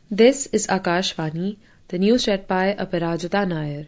This is Akashvani, the news read by Aparajita Nair.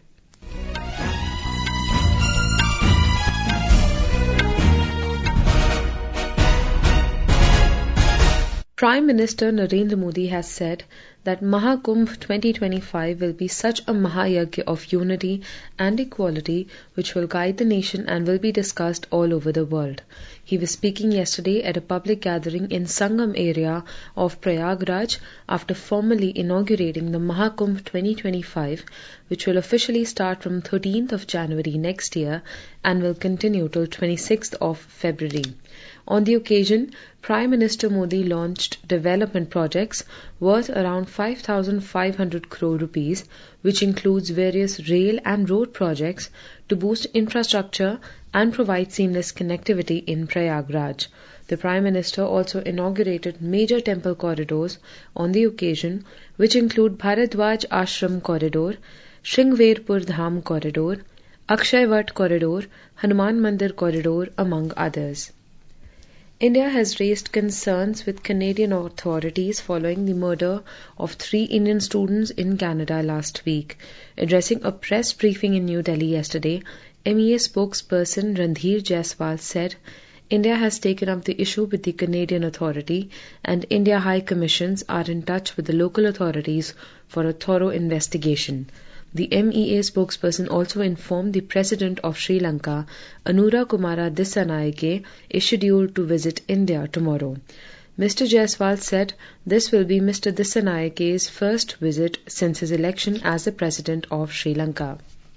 Prime Minister Narendra Modi has said that Mahakumbh 2025 will be such a Mahayagya of unity and equality which will guide the nation and will be discussed all over the world. He was speaking yesterday at a public gathering in Sangam area of Prayagraj after formally inaugurating the Mahakumbh 2025, which will officially start from 13th of January next year and will continue till 26th of February. On the occasion, Prime Minister Modi launched development projects worth around 5,500 crore rupees, which includes various rail and road projects to boost infrastructure and provide seamless connectivity in Prayagraj. The Prime Minister also inaugurated major temple corridors on the occasion, which include Bharadwaj Ashram Corridor, Shringverpur Dham Corridor, Akshayvat Corridor, Hanuman Mandir Corridor, among others. India has raised concerns with Canadian authorities following the murder of 3 Indian students in Canada last week. Addressing a press briefing in New Delhi yesterday, MEA spokesperson Randhir Jaiswal said, India has taken up the issue with the Canadian Authority and India High Commissions are in touch with the local authorities for a thorough investigation. The MEA spokesperson also informed the President of Sri Lanka, Anura Kumara Dissanayake, is scheduled to visit India tomorrow. Mr. Jaiswal said this will be Mr. Dissanayake's first visit since his election as the President of Sri Lanka.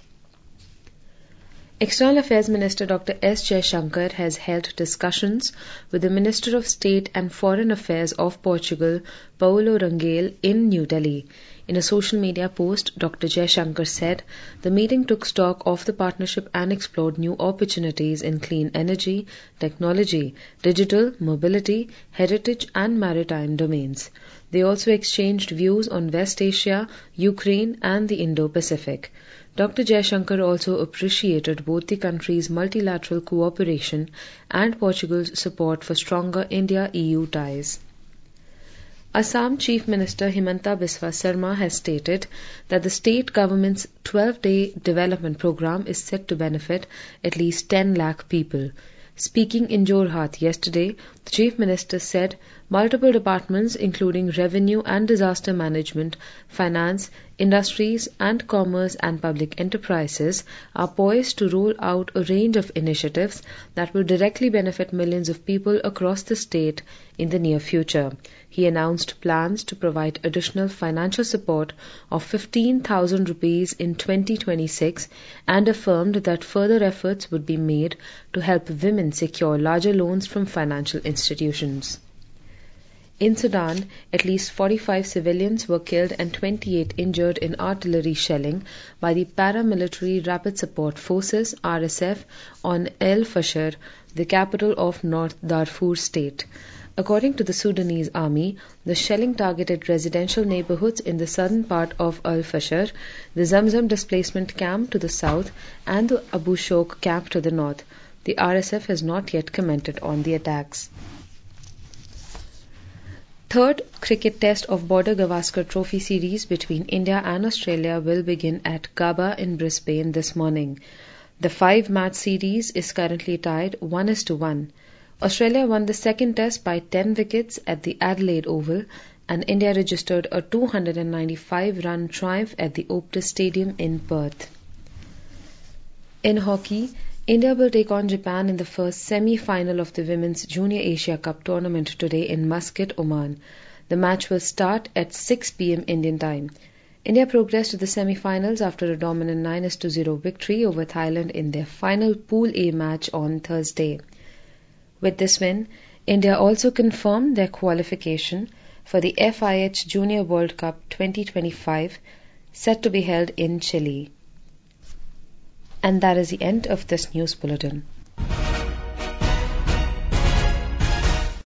External Affairs Minister Dr. S. Jaishankar has held discussions with the Minister of State and Foreign Affairs of Portugal, Paulo Rangel, in New Delhi. In a social media post, Dr. Jaishankar said the meeting took stock of the partnership and explored new opportunities in clean energy, technology, digital, mobility, heritage and maritime domains. They also exchanged views on West Asia, Ukraine and the Indo-Pacific. Dr. Jaishankar also appreciated both the countries' multilateral cooperation and Portugal's support for stronger India-EU ties. Assam Chief Minister Himanta Biswa Sarma has stated that the state government's 12-day development program is set to benefit at least 10 lakh people. Speaking in Jorhat yesterday, the Chief Minister said multiple departments including revenue and disaster management, finance, industries and commerce and public enterprises are poised to roll out a range of initiatives that will directly benefit millions of people across the state in the near future. He announced plans to provide additional financial support of 15,000 rupees in 2026 and affirmed that further efforts would be made to help women secure larger loans from financial institutions. In Sudan, at least 45 civilians were killed and 28 injured in artillery shelling by the Paramilitary Rapid Support Forces (RSF) on El Fasher, the capital of North Darfur state. According to the Sudanese army, the shelling targeted residential neighborhoods in the southern part of Al Fasher, the Zamzam displacement camp to the south, and the Abu Shok camp to the north. The RSF has not yet commented on the attacks. Third cricket test of Border Gavaskar Trophy series between India and Australia will begin at Gabba in Brisbane this morning. The 5-match series is currently tied 1-1. Australia won the second test by 10 wickets at the Adelaide Oval and India registered a 295-run triumph at the Optus Stadium in Perth. In hockey, India will take on Japan in the first semi-final of the Women's Junior Asia Cup tournament today in Muscat, Oman. The match will start at 6 p.m. Indian time. India progressed to the semi-finals after a dominant 9-0 victory over Thailand in their final Pool A match on Thursday. With this win, India also confirmed their qualification for the FIH Junior World Cup 2025 set to be held in Chile. And that is the end of this news bulletin.